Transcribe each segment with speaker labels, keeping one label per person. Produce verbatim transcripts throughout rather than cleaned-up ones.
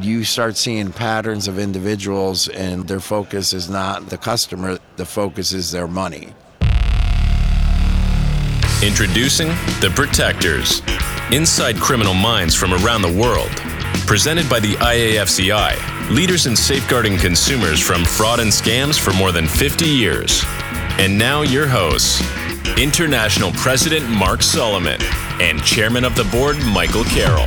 Speaker 1: you start seeing patterns of individuals and their focus is not the customer, the focus is their money.
Speaker 2: Introducing The Protectors, inside criminal minds from around the world. Presented by the I A F C I, leaders in safeguarding consumers from fraud and scams for more than fifty years. And now your hosts, International President Mark Solomon and Chairman of the Board Michael Carroll.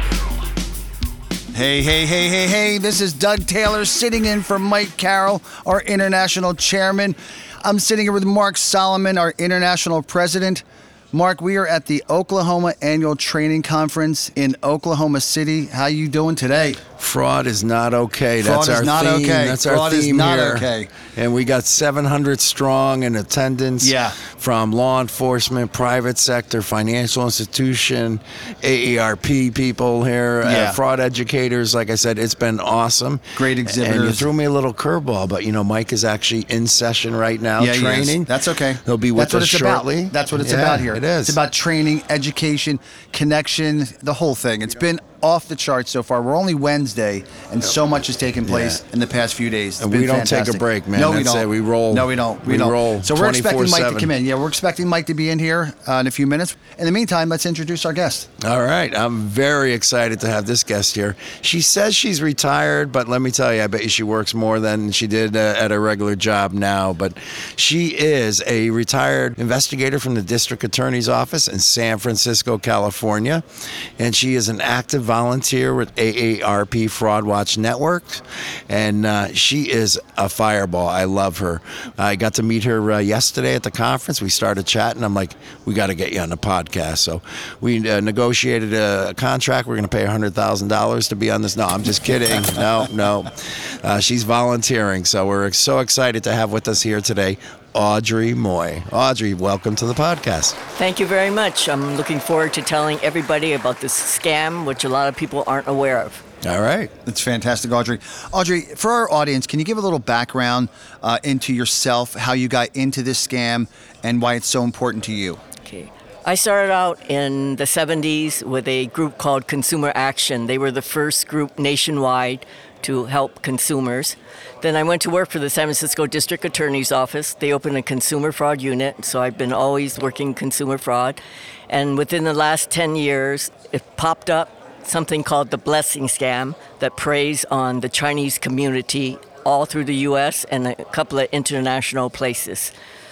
Speaker 3: Hey, hey, hey, hey, hey, this is Doug Taylor sitting in for Mike Carroll, our International Chairman. I'm sitting here with Mark Solomon, our International President. Mark, we are at the Oklahoma Annual Training Conference in Oklahoma City. How you doing today?
Speaker 1: Fraud is not okay.
Speaker 3: Fraud
Speaker 1: That's
Speaker 3: is
Speaker 1: our
Speaker 3: not
Speaker 1: theme.
Speaker 3: okay.
Speaker 1: That's
Speaker 3: Fraud
Speaker 1: our
Speaker 3: is
Speaker 1: theme
Speaker 3: not
Speaker 1: here.
Speaker 3: okay.
Speaker 1: And we got seven hundred strong in attendance.
Speaker 3: Yeah.
Speaker 1: From law enforcement, private sector, financial institution, A A R P people here,
Speaker 3: Yeah.
Speaker 1: uh, fraud educators. Like I said, it's been awesome.
Speaker 3: Great exhibitors.
Speaker 1: And you threw me a little curveball, but you know, Mike is actually in session right now
Speaker 3: Yeah, he is.
Speaker 1: training.
Speaker 3: That's okay.
Speaker 1: He'll be with
Speaker 3: That's what
Speaker 1: us
Speaker 3: it's
Speaker 1: shortly.
Speaker 3: About. That's what it's
Speaker 1: Yeah,
Speaker 3: about here.
Speaker 1: It is.
Speaker 3: It's about training, education, connection, the whole thing. It's been off the charts so far. We're only Wednesday, and so much has taken place
Speaker 1: Yeah.
Speaker 3: in the past few days. It's
Speaker 1: And
Speaker 3: been
Speaker 1: we don't
Speaker 3: fantastic.
Speaker 1: take a break, man.
Speaker 3: No, we
Speaker 1: That's
Speaker 3: don't.
Speaker 1: it. We roll.
Speaker 3: No, we don't. We,
Speaker 1: We
Speaker 3: don't.
Speaker 1: roll
Speaker 3: So we're expecting Mike to
Speaker 1: twenty-four seven.
Speaker 3: come in. Yeah, we're expecting Mike to be in here uh, in a few minutes. In the meantime, let's introduce our guest.
Speaker 1: All right. I'm very excited to have this guest here. She says she's retired, but let me tell you, I bet you she works more than she did uh, at a regular job now. But she is a retired investigator from the District Attorney's Office in San Francisco, California. And she is an active volunteer with A A R P Fraud Watch Network. And uh, she is a fireball. I love her. I got to meet her uh, yesterday at the conference. We started chatting. I'm like, we got to get you on the podcast. So we uh, negotiated a contract. We're going to pay one hundred thousand dollars to be on this. No, I'm just kidding. No, no. Uh, she's volunteering. So we're so excited to have with us here today Audrey Moy. Audrey, welcome to the podcast.
Speaker 4: Thank you very much. I'm looking forward to telling everybody about this scam, which a lot of people aren't aware of.
Speaker 1: All right.
Speaker 3: It's fantastic, Audrey. Audrey, for our audience, can you give a little background uh, into yourself, how you got into this scam, and why it's so important to you?
Speaker 4: Okay. I started out in the seventies with a group called Consumer Action. They were the first group nationwide to help consumers. Then I went to work for the San Francisco District Attorney's Office. They opened a consumer fraud unit, so I've been always working consumer fraud. And within the last ten years, it popped up something called the Blessing Scam that preys on the Chinese community all through the U S and a couple of international places.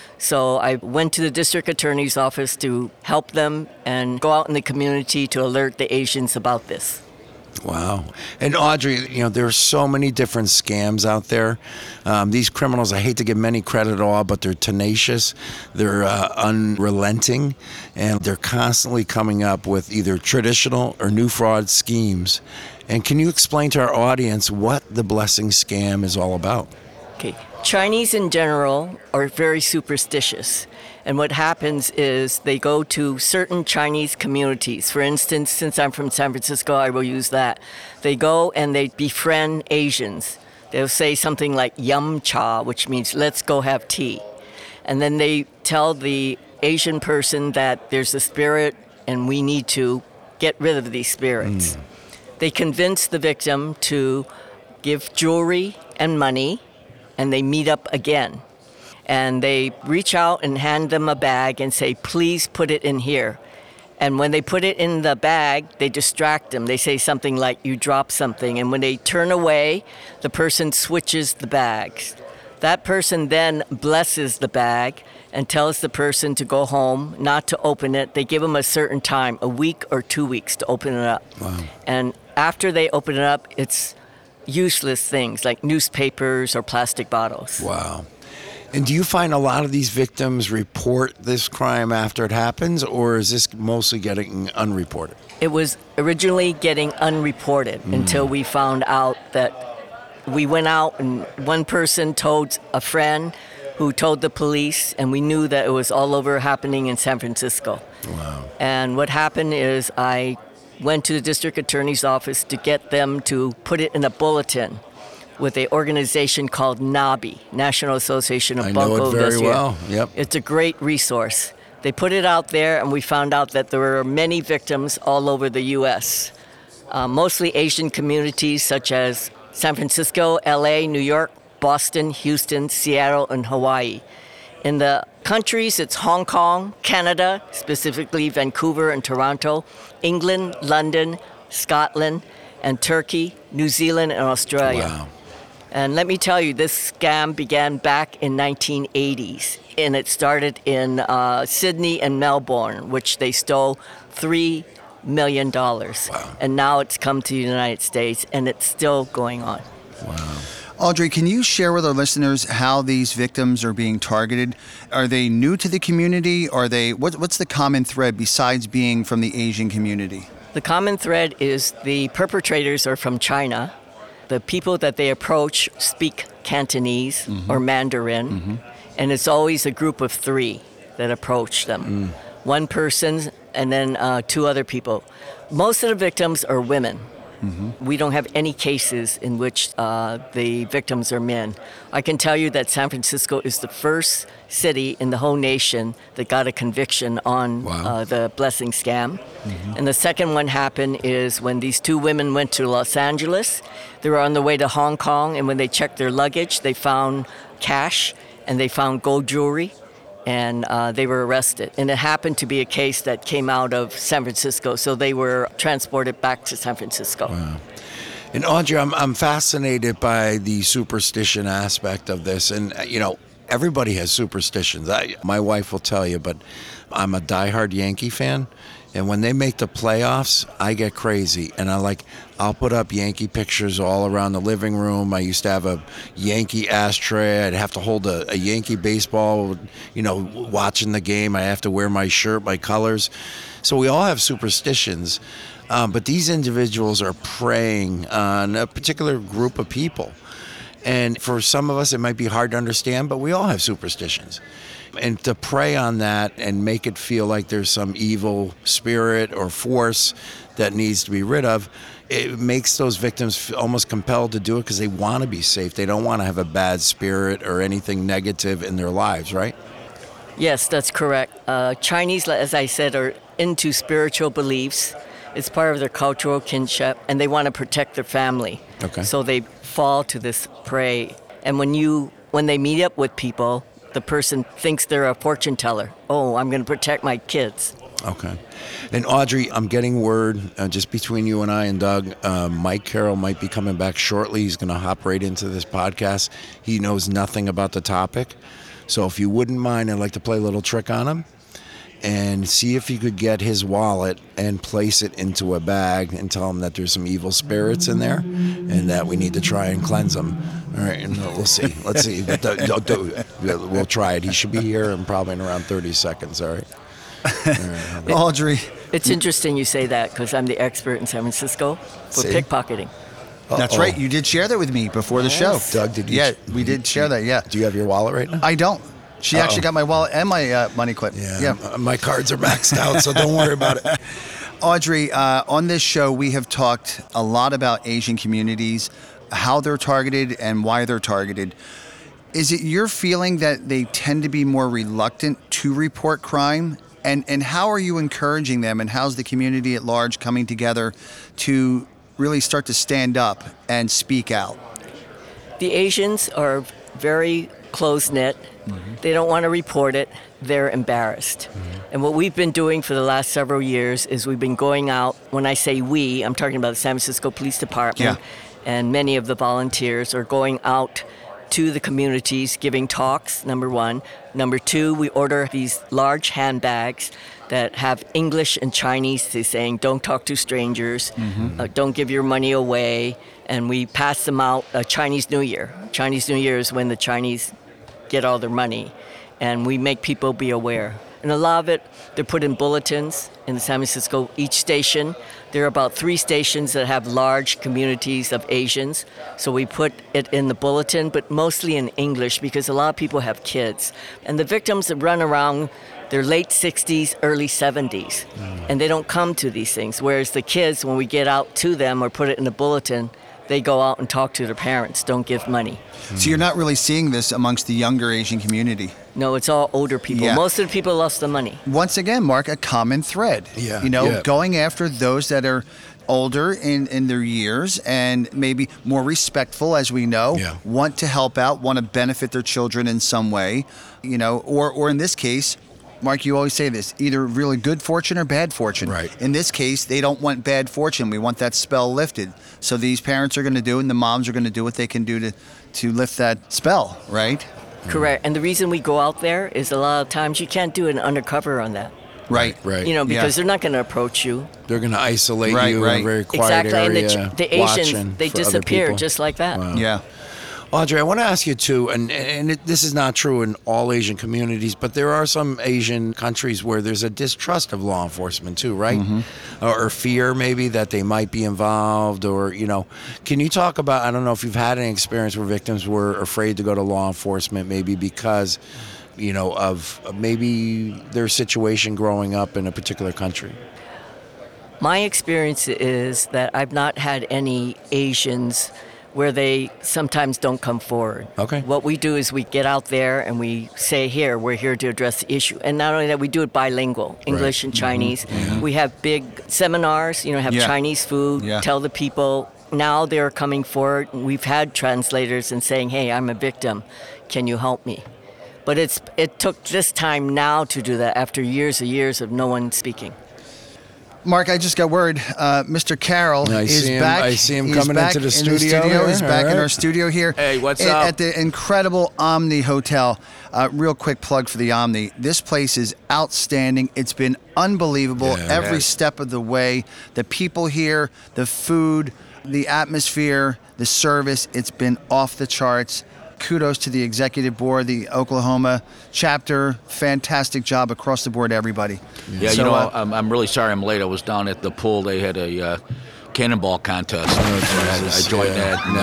Speaker 4: So I went to the District Attorney's Office to help them and go out in the community to alert the Asians about this.
Speaker 1: Wow. And Audrey, you know, there are so many different scams out there. Um, these criminals, I hate to give many credit at all, but they're tenacious, they're uh, unrelenting, and they're constantly coming up with either traditional or new fraud schemes. And can you explain to our audience what the Blessing Scam is all about?
Speaker 4: Okay. Chinese in general are very superstitious. And what happens is they go to certain Chinese communities. For instance, since I'm from San Francisco, I will use that. They go and they befriend Asians. They'll say something like yum cha, which means let's go have tea. And then they tell the Asian person that there's a spirit and we need to get rid of these spirits. Mm. They convince the victim to give jewelry and money, and they meet up again. And they reach out and hand them a bag and say, please put it in here. And when they put it in the bag, they distract them. They say something like, you dropped something. And when they turn away, the person switches the bags. That person then blesses the bag and tells the person to go home, not to open it. They give them a certain time, a week or two weeks to open it up.
Speaker 1: Wow.
Speaker 4: And after they open it up, it's useless things like newspapers or plastic bottles.
Speaker 1: Wow. And do you find a lot of these victims report this crime after it happens, or is this mostly getting unreported?
Speaker 4: It was originally getting unreported mm. until we found out that we went out and one person told a friend who told the police, and we knew that it was all over happening in San Francisco.
Speaker 1: Wow.
Speaker 4: And what happened is I went to the district attorney's office to get them to put it in a bulletin with an organization called NABI, National Association of
Speaker 1: I
Speaker 4: Bunco
Speaker 1: know it very
Speaker 4: Investigators.
Speaker 1: well. Yep.
Speaker 4: It's a great resource. They put it out there, and we found out that there were many victims all over the U S uh, mostly Asian communities such as San Francisco, L A, New York, Boston, Houston, Seattle, and Hawaii. In the countries, it's Hong Kong, Canada, specifically Vancouver and Toronto, England, London, Scotland, and Turkey, New Zealand, and Australia.
Speaker 1: Wow.
Speaker 4: And let me tell you, this scam began back in nineteen eighties, and it started in uh, Sydney and Melbourne, which they stole three million dollars.
Speaker 1: Wow.
Speaker 4: And now it's come to the United States, and it's still going on.
Speaker 1: Wow.
Speaker 3: Audrey, can you share with our listeners how these victims are being targeted? Are they new to the community? Are they what, what's the common thread besides being from the Asian community?
Speaker 4: The common thread is the perpetrators are from China. The people that they approach speak Cantonese mm-hmm. or Mandarin, mm-hmm. and it's always a group of three that approach them. Mm. One person and then uh, two other people. Most of the victims are women. Mm-hmm. We don't have any cases in which uh, the victims are men. I can tell you that San Francisco is the first city in the whole nation that got a conviction on
Speaker 1: wow.
Speaker 4: uh, the blessing scam. Mm-hmm. And the second one happened is when these two women went to Los Angeles. They were on the way to Hong Kong, and when they checked their luggage, they found cash and they found gold jewelry, and uh, they were arrested. And it happened to be a case that came out of San Francisco, so they were transported back to San Francisco.
Speaker 1: Wow. And Audrey, I'm, I'm fascinated by the superstition aspect of this. And, you know, everybody has superstitions. I, my wife will tell you, but I'm a diehard Yankee fan. And when they make the playoffs, I get crazy. And I like, I'll put up Yankee pictures all around the living room. I used to have a Yankee ashtray. I'd have to hold a, a Yankee baseball, you know, watching the game. I have to wear my shirt, my colors. So we all have superstitions. Um, but these individuals are preying on a particular group of people. And for some of us, it might be hard to understand, but we all have superstitions. And to prey on that and make it feel like there's some evil spirit or force that needs to be rid of, it makes those victims almost compelled to do it because they want to be safe. They don't want to have a bad spirit or anything negative in their lives, right?
Speaker 4: Yes, that's correct. Uh, Chinese, as I said, are into spiritual beliefs. It's part of their cultural kinship, and they want to protect their family.
Speaker 1: Okay.
Speaker 4: So they fall to this prey. And when you when they meet up with people, the person thinks they're a fortune teller. Oh, I'm going to protect my kids.
Speaker 1: Okay. And Audrey, I'm getting word, uh, just between you and I and Doug, uh, Mike Carroll might be coming back shortly. He's going to hop right into this podcast. He knows nothing about the topic. So if you wouldn't mind, I'd like to play a little trick on him and see if you could get his wallet and place it into a bag and tell him that there's some evil spirits in there and that we need to try and cleanse them. All right, and we'll see. Let's see. We'll try it. He should be here in probably in around thirty seconds, all right? All right.
Speaker 3: Audrey.
Speaker 4: It's interesting you say that because I'm the expert in San Francisco for
Speaker 1: See?
Speaker 4: pickpocketing.
Speaker 3: That's
Speaker 1: Uh-oh.
Speaker 3: right. You did share that with me before the show.
Speaker 1: Doug, did you?
Speaker 3: Yeah, we did share that, yeah.
Speaker 1: Do you have your wallet right now?
Speaker 3: I don't. She
Speaker 1: Uh-oh.
Speaker 3: actually got my wallet and my uh, money clip.
Speaker 1: Yeah,
Speaker 3: yeah.
Speaker 1: m- my cards are maxed out, so don't worry about it.
Speaker 3: Audrey, uh, on this show, we have talked a lot about Asian communities, how they're targeted and why they're targeted. Is it your feeling that they tend to be more reluctant to report crime? And, and how are you encouraging them, and how's the community at large coming together to really start to stand up and speak out?
Speaker 4: The Asians are very close-knit. Mm-hmm. They don't want to report it. They're embarrassed. Mm-hmm. And what we've been doing for the last several years is we've been going out. When I say we, I'm talking about the San Francisco Police Department.
Speaker 3: Yeah.
Speaker 4: And many of the volunteers are going out to the communities, giving talks, number one. Number two, we order these large handbags that have English and Chinese. They're saying, don't talk to strangers, mm-hmm. uh, don't give your money away. And we pass them out uh, Chinese New Year. Chinese New Year is when the Chinese get all their money. And we make people be aware. And a lot of it, they're put in bulletins in San Francisco, each station. There are about three stations that have large communities of Asians. So we put it in the bulletin, but mostly in English because a lot of people have kids. And the victims that run around their late sixties, early seventies, mm. and they don't come to these things. Whereas the kids, when we get out to them or put it in the bulletin, they go out and talk to their parents, don't give money.
Speaker 3: So you're not really seeing this amongst the younger Asian community.
Speaker 4: No, it's all older people.
Speaker 3: Yeah.
Speaker 4: Most of the people lost the money.
Speaker 3: Once again, Mark, a common thread.
Speaker 1: Yeah,
Speaker 3: You know,
Speaker 1: yeah.
Speaker 3: going after those that are older in, in their years and maybe more respectful, as we know,
Speaker 1: Yeah.
Speaker 3: want to help out, want to benefit their children in some way, you know, or, or in this case, Mark, you always say this, either really good fortune or bad fortune.
Speaker 1: Right.
Speaker 3: In this case, they don't want bad fortune. We want that spell lifted. So these parents are going to do it, and the moms are going to do what they can do to, to lift that spell, right?
Speaker 4: Correct. And the reason we go out there is a lot of times you can't do an undercover on that.
Speaker 3: Right.
Speaker 1: Right.
Speaker 4: You know, because
Speaker 3: Yeah.
Speaker 4: they're not going to approach you.
Speaker 1: They're going to isolate
Speaker 3: Right,
Speaker 1: you in
Speaker 3: right.
Speaker 1: a very quiet
Speaker 4: Exactly.
Speaker 1: area.
Speaker 4: And the, the
Speaker 1: watching
Speaker 4: Asians, they
Speaker 1: for other
Speaker 4: disappear
Speaker 1: people.
Speaker 4: just like that.
Speaker 1: Wow.
Speaker 3: Yeah.
Speaker 1: Audrey, I want to ask you too, and and it, this is not true in all Asian communities, but there are some Asian countries where there's a distrust of law enforcement too, right? Or, or fear maybe that they might be involved, or you know, can you talk about? I don't know if you've had any experience where victims were afraid to go to law enforcement, maybe because, you know, of maybe their situation growing up in a particular country.
Speaker 4: My experience is that I've not had any Asians where they sometimes don't come forward.
Speaker 1: Okay.
Speaker 4: What we do is we get out there and we say, here, we're here to address the issue. And not only that, we do it bilingual, English and Chinese. We have big seminars, you know, have
Speaker 3: Yeah.
Speaker 4: Chinese food,
Speaker 3: Yeah.
Speaker 4: tell the people. Now they're coming forward. We've had translators and saying, hey, I'm a victim. Can you help me? But it's it took this time now to do that after years and years of no one speaking.
Speaker 3: Mark, I just got word. Uh, Mister Carroll
Speaker 1: I
Speaker 3: is
Speaker 1: see him-
Speaker 3: back.
Speaker 1: I see him
Speaker 3: He's
Speaker 1: coming
Speaker 3: back
Speaker 1: into the
Speaker 3: in
Speaker 1: studio here.
Speaker 3: He's back
Speaker 1: All
Speaker 3: in
Speaker 1: right.
Speaker 3: our studio here.
Speaker 5: Hey, what's
Speaker 3: at,
Speaker 5: up?
Speaker 3: At the incredible Omni Hotel. Uh, real quick plug for the Omni. This place is outstanding. It's been unbelievable
Speaker 1: Yeah.
Speaker 3: every
Speaker 5: Yes.
Speaker 3: step of the way. The people here, the food, the atmosphere, the service. It's been off the charts. Kudos to the executive board, the Oklahoma chapter. Fantastic job across the board, everybody.
Speaker 5: Yeah,
Speaker 3: So,
Speaker 5: you know,
Speaker 3: uh,
Speaker 5: I'm, I'm really sorry I'm late. I was down at the pool. They had a uh, cannonball contest. And I, I
Speaker 1: Jesus.
Speaker 5: joined
Speaker 1: Yeah.
Speaker 5: that. And,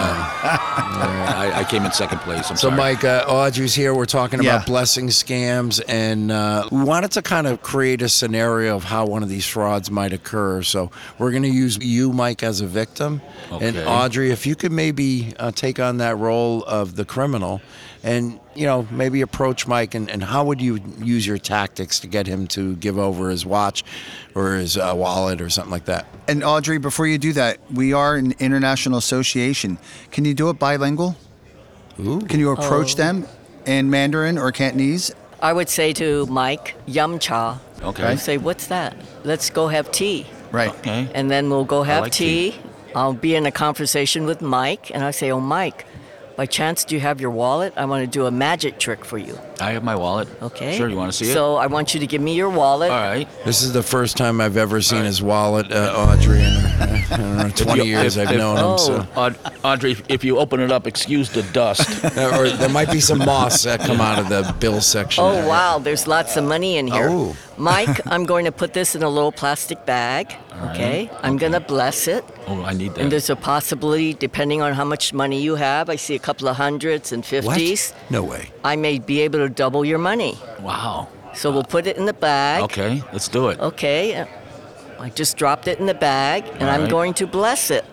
Speaker 5: uh, I, I came in second place. I'm
Speaker 1: So,
Speaker 5: sorry.
Speaker 1: Mike, uh, Audrey's here. We're talking
Speaker 3: Yeah.
Speaker 1: about blessing scams, and uh, we wanted to kind of create a scenario of how one of these frauds might occur. So, we're going to use you, Mike, as a victim, and
Speaker 5: Okay.
Speaker 1: Audrey, if you could maybe uh, take on that role of the criminal, and you know, maybe approach Mike, and, and how would you use your tactics to get him to give over his watch or his uh, wallet or something like that?
Speaker 3: And Audrey, before you do that, we are an international association. Can you do it bilingual?
Speaker 1: Ooh.
Speaker 3: Can you approach
Speaker 4: Oh.
Speaker 3: them in Mandarin or Cantonese?
Speaker 4: I would say to Mike, yum cha.
Speaker 5: Okay.
Speaker 4: I say, what's that? Let's go have tea.
Speaker 3: Right.
Speaker 5: Okay.
Speaker 4: And then we'll go have
Speaker 5: like
Speaker 4: tea.
Speaker 5: tea.
Speaker 4: I'll be in a conversation with Mike, and I say, oh, Mike, by chance, do you have your wallet? I want to do a magic trick for you.
Speaker 5: I have my wallet.
Speaker 4: Okay?
Speaker 5: Sure, you want to see it?
Speaker 4: So I want you to give me your wallet.
Speaker 5: All right.
Speaker 1: This is the first time I've ever seen his wallet, uh, Audrey, in uh, I don't know, twenty
Speaker 5: you-
Speaker 1: years
Speaker 5: if-
Speaker 1: I've
Speaker 5: if-
Speaker 1: known him. So.
Speaker 5: Aud- Audrey, if you open it up, excuse the dust.
Speaker 1: Uh, or there might be some moss that come out of the bill section.
Speaker 4: Oh,
Speaker 1: there.
Speaker 4: wow, there's lots of money in here.
Speaker 1: Oh.
Speaker 4: Mike, I'm going to put this in a little plastic bag, okay? I'm going to bless it.
Speaker 5: Oh, I need that.
Speaker 4: And there's a possibility, depending on how much money you have, I see a couple of hundreds and
Speaker 1: What?
Speaker 4: fifties.
Speaker 1: No way.
Speaker 4: I may be able to double your money.
Speaker 5: Wow.
Speaker 4: So we'll put it in the bag.
Speaker 5: Okay, let's do it.
Speaker 4: Okay. uh, I just dropped it in the bag, and
Speaker 5: All
Speaker 4: I'm
Speaker 5: right.
Speaker 4: going to bless it.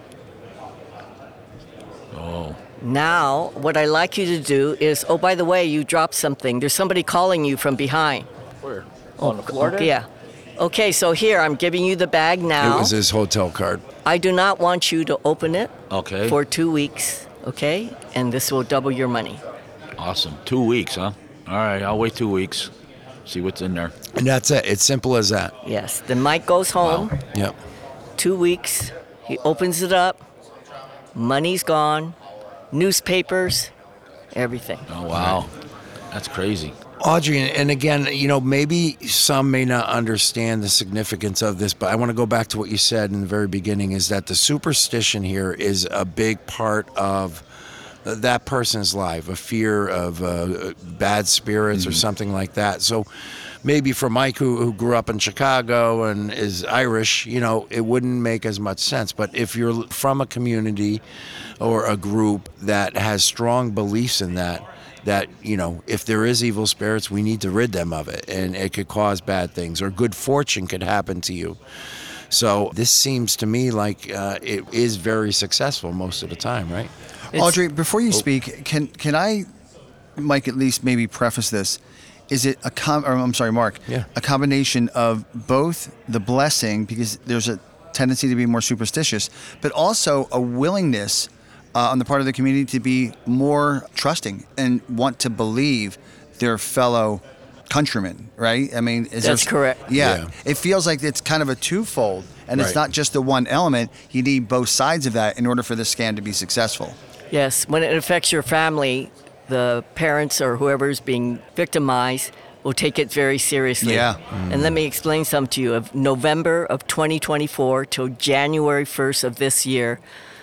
Speaker 5: Oh.
Speaker 4: Now, what I like you to do is, oh, by the way, you dropped something. There's somebody calling you from behind.
Speaker 5: Where? On the floor there?
Speaker 4: Yeah. Okay, so here, I'm giving you the bag
Speaker 1: It
Speaker 4: now.
Speaker 1: was his hotel card.
Speaker 4: I do not want you to open it
Speaker 5: Okay.
Speaker 4: for two weeks, okay? And this will double your money.
Speaker 5: Awesome. Two weeks, huh? All right, I'll wait two weeks. See what's in there.
Speaker 1: And that's it. It's simple as that.
Speaker 4: Yes. Then Mike goes home.
Speaker 5: Wow.
Speaker 1: Yep.
Speaker 4: Two weeks. He opens it up. Money's gone. Newspapers. Everything.
Speaker 5: Oh, wow. That's crazy.
Speaker 1: Audrey, and again, you know, maybe some may not understand the significance of this, but I want to go back to what you said in the very beginning, is that the superstition here is a big part of that person's life, a fear of uh, bad spirits or something like that. So maybe for Mike, who, who grew up in Chicago and is Irish, you know, it wouldn't make as much sense. But if you're from a community or a group that has strong beliefs in that, that, you know, if there is evil spirits, we need to rid them of it, and it could cause bad things, or good fortune could happen to you. So this seems to me like uh, it is very successful most of the time, right?
Speaker 4: It's-
Speaker 3: Audrey, before you speak, can can I, Mike, at least maybe preface this? Is it a com? Or I'm sorry, Mark.
Speaker 1: Yeah.
Speaker 3: A combination of both the blessing, because there's a tendency to be more superstitious, but also a willingness uh, on the part of the community to be more trusting and want to believe their fellow countrymen, right? I mean, is
Speaker 4: That's
Speaker 3: there,
Speaker 4: correct.
Speaker 3: Yeah.
Speaker 1: Yeah.
Speaker 3: It feels like it's kind of a twofold, and it's
Speaker 1: Right.
Speaker 3: not just the one element. You need both sides of that in order for the scam to be successful.
Speaker 4: Yes, when it affects your family, the parents or whoever's being victimized will take it very seriously.
Speaker 3: Yeah.
Speaker 4: And let me explain something to you. Of November of twenty twenty-four till January first of this year,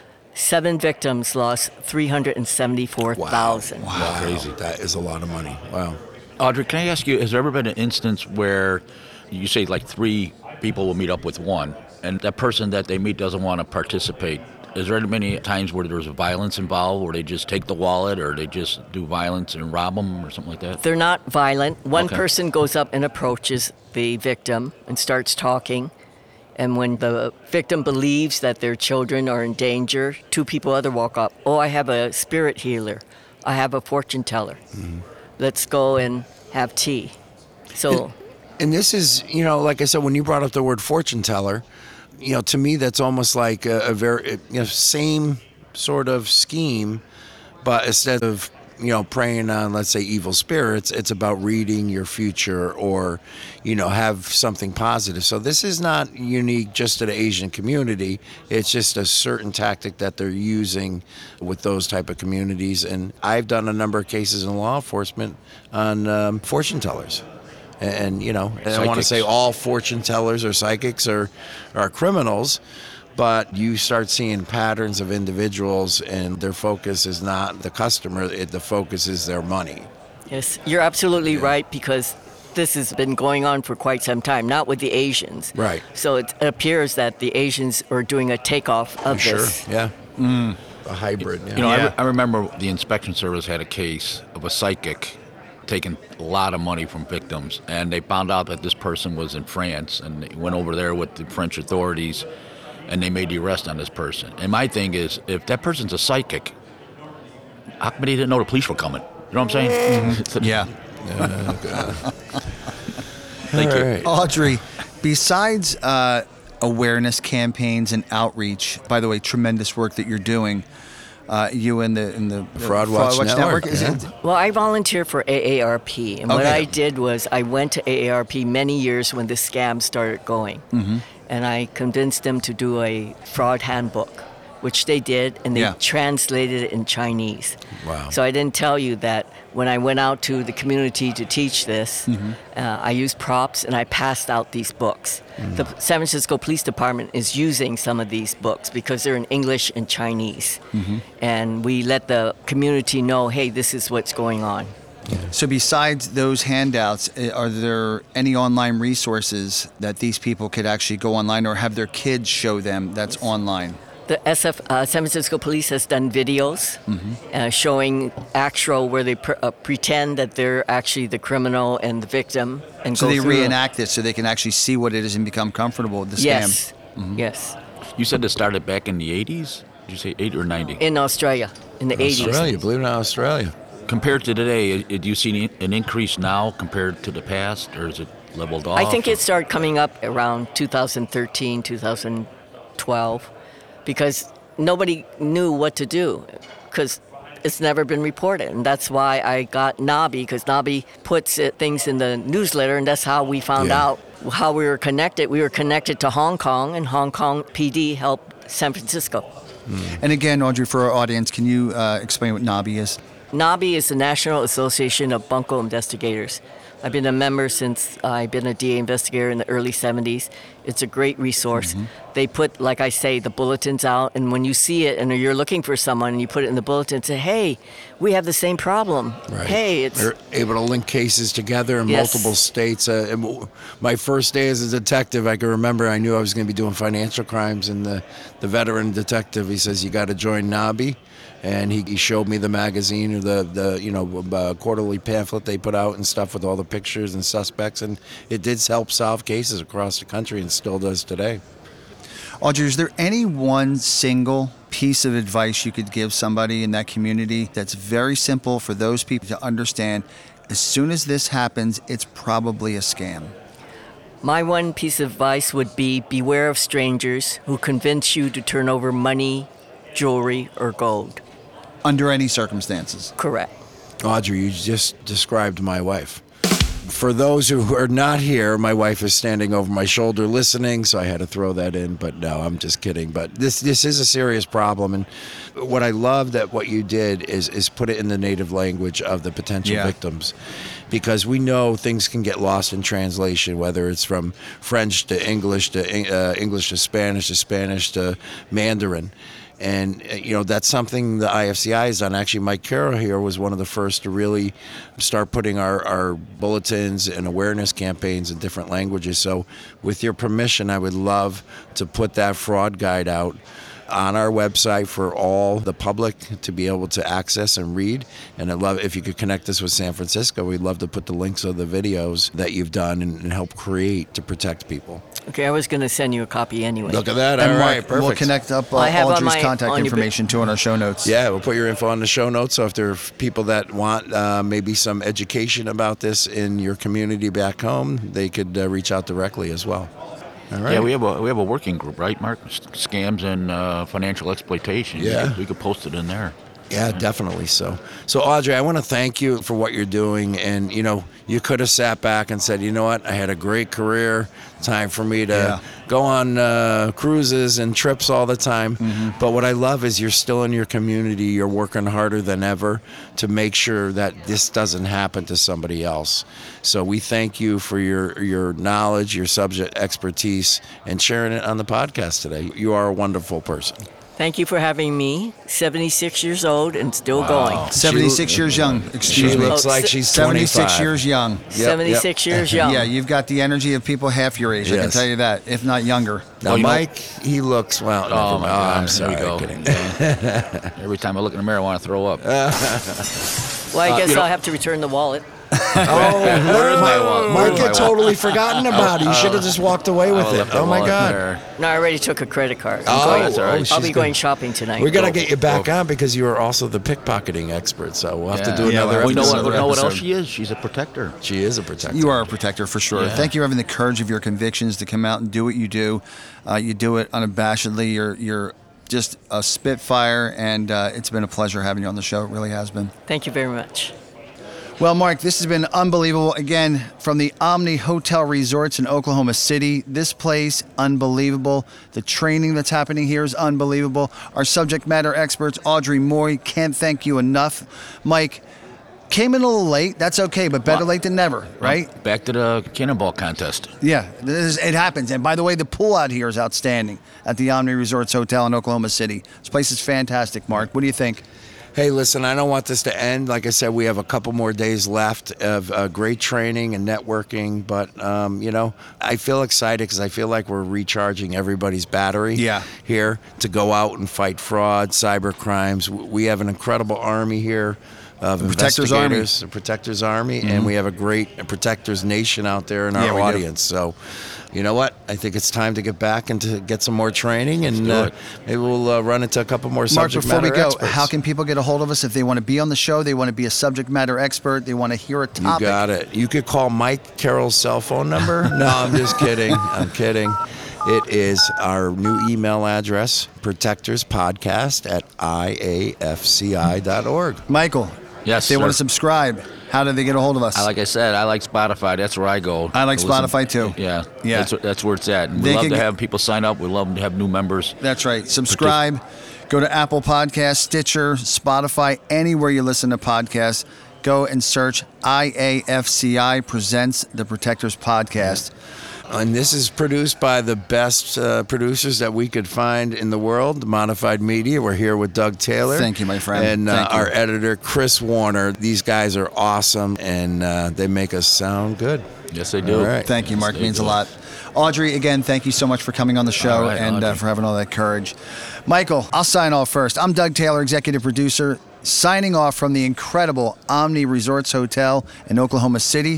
Speaker 4: seven victims lost three hundred seventy-four thousand dollars.
Speaker 1: Wow. Crazy. That is a lot of money. Wow.
Speaker 5: Audrey, can I ask you, has there ever been an instance where you say like three people will meet up with one, and that person that they meet doesn't want to participate? Is there many times where there's violence involved, where they just take the wallet, or they just do violence and rob them, or something like that?
Speaker 4: They're not violent. One
Speaker 5: Okay.
Speaker 4: person goes up and approaches the victim and starts talking. And when the victim believes that their children are in danger, two people other walk up. Oh, I have a spirit healer. I have a fortune teller. Let's go and have tea. So,
Speaker 1: And this is, you know, like I said, when you brought up the word fortune teller, you know, to me, that's almost like a, a very, you know, same sort of scheme, but instead of, you know, preying on, let's say, evil spirits, it's about reading your future or, you know, have something positive. So this is not unique just to the Asian community. It's just a certain tactic that they're using with those type of communities. And I've done a number of cases in law enforcement on um, fortune tellers. And, you know, I don't want to
Speaker 5: Psychics.
Speaker 1: say all fortune tellers or psychics are, are criminals, but you start seeing patterns of individuals and their focus is not the customer, it, the focus is their money.
Speaker 4: yes, you're absolutely right, because this has been going on for quite some time, not with the Asians.
Speaker 1: Right.
Speaker 4: So it appears that the Asians are doing a takeoff of
Speaker 1: Sure,
Speaker 4: this.
Speaker 1: yeah. A hybrid, yeah.
Speaker 5: You know, I,
Speaker 3: Yeah.
Speaker 5: re- I remember the inspection service had a case of a psychic taking a lot of money from victims, and they found out that this person was in France, and they went over there with the French authorities, and they made the arrest on this person. And my thing is, if that person's a psychic, how come they didn't know the police were coming? You know what I'm saying?
Speaker 3: Yeah.
Speaker 5: Thank
Speaker 1: All
Speaker 5: you.
Speaker 1: right.
Speaker 3: Audrey, besides uh, awareness campaigns and outreach, by the way, tremendous work that you're doing, uh, you and the in the
Speaker 1: Fraud Watch Network,
Speaker 3: Is
Speaker 1: yeah.
Speaker 3: it,
Speaker 4: Well, I volunteer for A A R P, and what
Speaker 3: Okay.
Speaker 4: I did was I went to A A R P many years when the scam started going,
Speaker 3: Mm-hmm.
Speaker 4: and I convinced them to do a fraud handbook, which they did, and they
Speaker 3: Yeah.
Speaker 4: translated it in Chinese.
Speaker 1: Wow.
Speaker 4: So I didn't tell you that when I went out to the community to teach this,
Speaker 3: Mm-hmm.
Speaker 4: uh, I used props and I passed out these books.
Speaker 3: Mm.
Speaker 4: The San Francisco Police Department is using some of these books because they're in English and Chinese,
Speaker 3: Mm-hmm.
Speaker 4: and we let the community know, hey, this is what's going on.
Speaker 3: So besides those handouts, eh, are there any online resources that these people could actually go online or have their kids show them that's online?
Speaker 4: The S F uh, San Francisco Police has done videos uh, showing actual where they pr- uh, pretend that they're actually the criminal and the victim, and
Speaker 3: So
Speaker 4: go
Speaker 3: they
Speaker 4: through it.
Speaker 3: reenact it so they can actually see what it is and become comfortable with the scam.
Speaker 4: Yes, yes.
Speaker 5: You said this started back in the eighties? Did you say eighty or ninety?
Speaker 4: In Australia, in the eighties.
Speaker 1: Australia, believe it or not, Australia.
Speaker 5: Compared to today, uh, do you see an increase now compared to the past, or is it leveled off?
Speaker 4: I think
Speaker 5: or-
Speaker 4: it started coming up around two thousand thirteen, two thousand twelve, because nobody knew what to do, because it's never been reported. And that's why I got Nabi, because Nabi puts it, things in the newsletter, and that's how we found
Speaker 1: Yeah.
Speaker 4: out how we were connected. We were connected to Hong Kong, and Hong Kong P D helped San Francisco.
Speaker 3: And again, Audrey, for our audience, can you uh, explain what Nabi is?
Speaker 4: NABI is the National Association of Bunko Investigators. I've been a member since I've been a D A investigator in the early seventies. It's a great resource. They put, like I say, the bulletins out, and when you see it and you're looking for someone and you put it in the bulletin, say, hey, we have the same problem.
Speaker 1: Right.
Speaker 4: Hey, it's
Speaker 1: They're able to link cases together in
Speaker 4: Yes.
Speaker 1: multiple states. Uh, and w- my first day as a detective, I can remember I knew I was going to be doing financial crimes, and the, the veteran detective, he says, you got to join NABI. And he, he showed me the magazine or the, the you know uh, quarterly pamphlet they put out and stuff with all the pictures and suspects, and it did help solve cases across the country and still does today.
Speaker 3: Audrey, is there any one single piece of advice you could give somebody in that community that's very simple for those people to understand? As soon as this happens, it's probably a scam.
Speaker 4: My one piece of advice would be beware of strangers who convince you to turn over money, jewelry, or gold.
Speaker 3: Under any circumstances.
Speaker 4: Correct.
Speaker 1: Audrey, you just described my wife. For those who are not here, my wife is standing over my shoulder listening, so I had to throw that in. But no, I'm just kidding. But this this is a serious problem, and what I love that what you did is is put it in the native language of the potential
Speaker 3: Yeah.
Speaker 1: victims, because we know things can get lost in translation, whether it's from French to English to uh, English to Spanish to Spanish to Mandarin. And, uh, you know, that's something the I F C I has done. Actually, Mike Carroll here was one of the first to really start putting our, our bulletins and awareness campaigns in different languages. So with your permission, I would love to put that fraud guide out on our website for all the public to be able to access and read. And I'd love if you could connect us with San Francisco. We'd love to put the links of the videos that you've done and, and help create to protect people.
Speaker 4: Okay, I was going to send you a copy anyway.
Speaker 1: Look at that.
Speaker 3: And
Speaker 1: All
Speaker 3: Mark,
Speaker 1: right, perfect.
Speaker 3: we'll connect up uh,
Speaker 4: I have on
Speaker 3: Audrey's
Speaker 4: my-
Speaker 3: contact
Speaker 4: on your
Speaker 3: information too in our show notes.
Speaker 1: Yeah, we'll put your info on the show notes. So if there are people that want uh, maybe some education about this in your community back home, they could uh, reach out directly as well. All right.
Speaker 5: Yeah, we have a we have a working group, right, Mark? S- Scams and uh, financial exploitation. We
Speaker 1: Yeah.
Speaker 5: could, we could post it in there.
Speaker 1: Yeah, definitely so. So, Audrey, I want to thank you for what you're doing. And, you know, you could have sat back and said, you know what, I had a great career. Time for me to
Speaker 3: Yeah.
Speaker 1: go on uh, cruises and trips all the time.
Speaker 3: Mm-hmm.
Speaker 1: But what I love is you're still in your community. You're working harder than ever to make sure that this doesn't happen to somebody else. So we thank you for your, your knowledge, your subject expertise, and sharing it on the podcast today. You are a wonderful person.
Speaker 4: Thank you for having me. seventy-six years old and still going.
Speaker 3: seventy-six
Speaker 1: She-
Speaker 3: years young.
Speaker 1: She
Speaker 3: Excuse me.
Speaker 1: looks
Speaker 4: Oh,
Speaker 1: like
Speaker 4: se-
Speaker 1: she's
Speaker 3: seventy-six
Speaker 1: twenty-five.
Speaker 3: years young.
Speaker 4: seventy-six
Speaker 1: yep.
Speaker 4: years young.
Speaker 3: Yeah, you've got the energy of people half your age. I can
Speaker 1: Yes.
Speaker 3: tell you that, if not younger.
Speaker 1: Now,
Speaker 5: Oh, you know-
Speaker 1: Mike, he looks, well, never
Speaker 5: Oh,
Speaker 1: mind.
Speaker 5: my
Speaker 1: Oh,
Speaker 5: God.
Speaker 1: I'm sorry.
Speaker 5: There we go.
Speaker 1: Kidding.
Speaker 5: Yeah. Every time I look in the mirror, I want to throw up.
Speaker 4: Well, I
Speaker 5: Uh,
Speaker 4: guess
Speaker 5: you know-
Speaker 4: I'll have to return the wallet.
Speaker 1: Oh,
Speaker 5: Where's my wallet?
Speaker 1: Mike
Speaker 5: Where's my
Speaker 1: had totally forgotten about it. You should have just walked away with
Speaker 5: I
Speaker 1: it.
Speaker 5: left the
Speaker 1: Oh, my
Speaker 5: wallet
Speaker 1: God.
Speaker 5: there.
Speaker 4: No, I already took a credit card.
Speaker 1: Oh,
Speaker 4: I'm going-
Speaker 5: that's all right.
Speaker 4: I'll
Speaker 1: she's
Speaker 4: be
Speaker 1: good.
Speaker 4: going shopping tonight.
Speaker 1: We're going to
Speaker 5: Go.
Speaker 1: get you back
Speaker 5: Go.
Speaker 1: on because you are also the pickpocketing expert. So we'll have
Speaker 5: Yeah.
Speaker 1: to do
Speaker 3: Yeah,
Speaker 1: another
Speaker 3: well,
Speaker 5: Well, you know
Speaker 1: episode.
Speaker 5: what, you know what else
Speaker 3: episode.
Speaker 5: she is? She's a protector.
Speaker 1: She is a protector.
Speaker 3: You are a protector for sure.
Speaker 5: Yeah.
Speaker 3: Thank you for having the courage of your convictions to come out and do what you do. Uh, you do it unabashedly. You're you're just a spitfire, and uh, it's been a pleasure having you on the show. It really has been.
Speaker 4: Thank you very much.
Speaker 3: Well, Mark, this has been unbelievable. Again, from the Omni Hotel Resorts in Oklahoma City. This place, unbelievable. The training that's happening here is unbelievable. Our subject matter experts, Audrey Moy, can't thank you enough. Mike, came in a little late. That's okay, but better late than never, right?
Speaker 5: Back to the cannonball contest.
Speaker 3: Yeah, this is, it happens. And by the way, the pool out here is outstanding at the Omni Resorts Hotel in Oklahoma City. This place is fantastic, Mark. What do you think?
Speaker 1: Hey, listen, I don't want this to end. Like I said, we have a couple more days left of uh, great training and networking. But, um, you know, I feel excited because I feel like we're recharging everybody's battery
Speaker 3: Yeah.
Speaker 1: here to go out and fight fraud, cyber crimes. W- We have an incredible army here of
Speaker 3: Protectors Army.
Speaker 1: investigators, the Protectors Army, and we have a great Protectors Nation out there in
Speaker 3: Yeah,
Speaker 1: our
Speaker 3: we do.
Speaker 1: audience. So, you know what? I think it's time to get back and to get some more training, and
Speaker 5: do
Speaker 1: uh,
Speaker 5: it.
Speaker 1: maybe we'll uh, run into a couple more
Speaker 3: Mark,
Speaker 1: subject
Speaker 3: before we
Speaker 1: matter
Speaker 3: go,
Speaker 1: experts.
Speaker 3: how can people get a hold of us if they want to be on the show, they want to be a subject matter expert, they want to hear a
Speaker 1: You
Speaker 3: topic?
Speaker 1: got it. You could call Mike Carroll's cell phone number. No, I'm just kidding. I'm kidding. It is our new email address, protectorspodcast at I A F C I dot org.
Speaker 3: Michael,
Speaker 5: Yes,
Speaker 3: if they want to
Speaker 5: sir.
Speaker 3: subscribe, how do they get a hold of us?
Speaker 5: I, like I said, I like Spotify. That's where I go.
Speaker 3: I like
Speaker 5: to listen.
Speaker 3: Spotify, too.
Speaker 5: Yeah,
Speaker 3: Yeah.
Speaker 5: That's, that's where it's at. And
Speaker 3: They
Speaker 5: we love
Speaker 3: can
Speaker 5: to
Speaker 3: get-
Speaker 5: have people sign up. We love to have new members.
Speaker 3: That's right. Subscribe. Go to Apple Podcasts, Stitcher, Spotify, anywhere you listen to podcasts. Go and search I A F C I Presents the Protectors Podcast.
Speaker 1: And this is produced by the best uh, producers that we could find in the world, Modified Media. We're here with Doug Taylor.
Speaker 3: Thank you, my friend.
Speaker 1: And uh,
Speaker 3: Thank you.
Speaker 1: our editor, Chris Warner. These guys are awesome, and uh, they make us sound good.
Speaker 5: Yes, they do.
Speaker 1: All right.
Speaker 3: Thank you,
Speaker 5: Yes,
Speaker 3: Mark.
Speaker 5: they
Speaker 3: Means a
Speaker 5: do.
Speaker 3: lot. Audrey, again, thank you so much for coming on the show
Speaker 5: All right,
Speaker 3: and uh,
Speaker 5: Audrey.
Speaker 3: for having all that courage. Michael, I'll sign off first. I'm Doug Taylor, executive producer, signing off from the incredible Omni Resorts Hotel in Oklahoma City.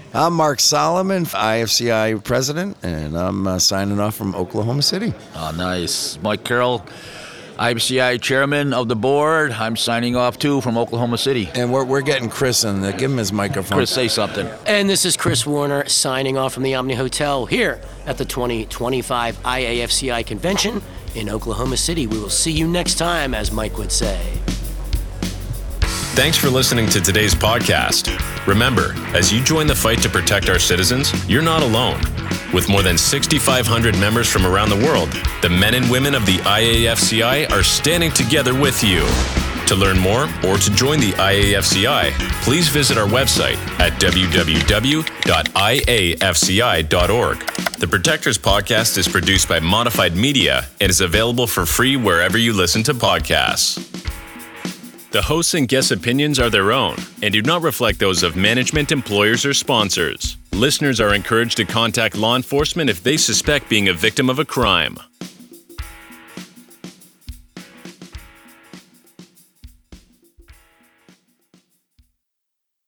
Speaker 1: I'm Mark Solomon, I F C I president, and I'm uh, signing off from Oklahoma City.
Speaker 5: Oh, nice. Mike Carroll, I F C I chairman of the board. I'm signing off, too, from Oklahoma City.
Speaker 1: And we're, we're getting Chris in there. Give him his microphone.
Speaker 5: Chris, say something.
Speaker 6: And this is Chris Warner signing off from the Omni Hotel here at the twenty twenty-five I A F C I convention in Oklahoma City. We will see you next time, as Mike would say.
Speaker 2: Thanks for listening to today's podcast. Remember, as you join the fight to protect our citizens, you're not alone. With more than six thousand five hundred members from around the world, the men and women of the I A F C I are standing together with you. To learn more or to join the I A F C I, please visit our website at w w w dot i a f c i dot org. The Protectors podcast is produced by Modified Media and is available for free wherever you listen to podcasts. The hosts and guests' opinions are their own and do not reflect those of management, employers, or sponsors. Listeners are encouraged to contact law enforcement if they suspect being a victim of a crime.